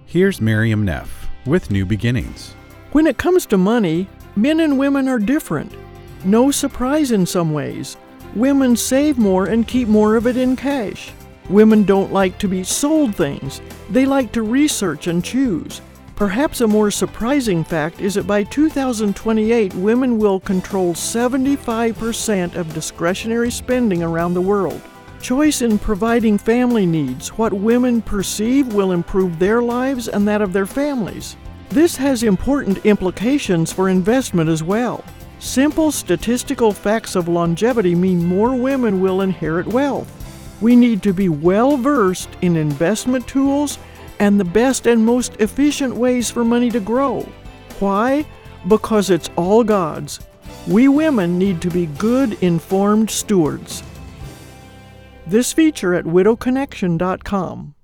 Here's Miriam Neff with New Beginnings. When it comes to money, men and women are different. No surprise in some ways. Women save more and keep more of it in cash. Women don't like to be sold things. They like to research and choose. Perhaps a more surprising fact is that by 2028, women will control 75% of discretionary spending around the world. Choice in providing family needs, what women perceive will improve their lives and that of their families. This has important implications for investment as well. Simple statistical facts of longevity mean more women will inherit wealth. We need to be well versed in investment tools and the best and most efficient ways for money to grow. Why? Because it's all God's. We women need to be good, informed stewards. This feature at widowconnection.com.